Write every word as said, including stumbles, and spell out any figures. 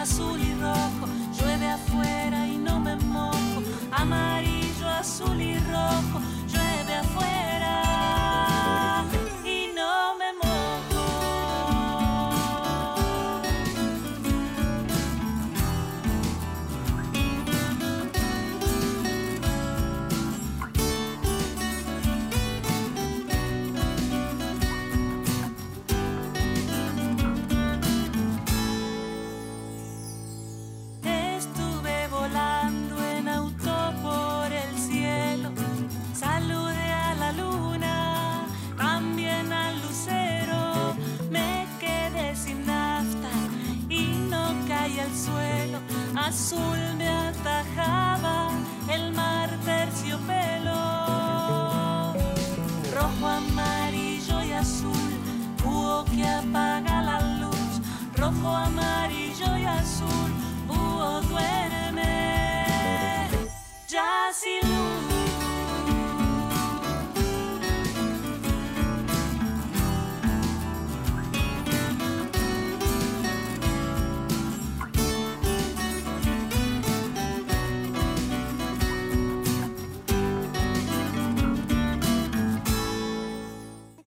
azul y rojo, llueve afuera y no me mojo, amarillo, azul y rojo, llueve afuera y no me mojo. Estuve volando en auto por el cielo, saludé a la luna, también al lucero, me quedé sin nafta y no caí al suelo, azul me atajaba el mar terciopelo, rojo, amarillo y azul, búho que apaga la luz, rojo, amarillo y azul, búho duerme, ya sin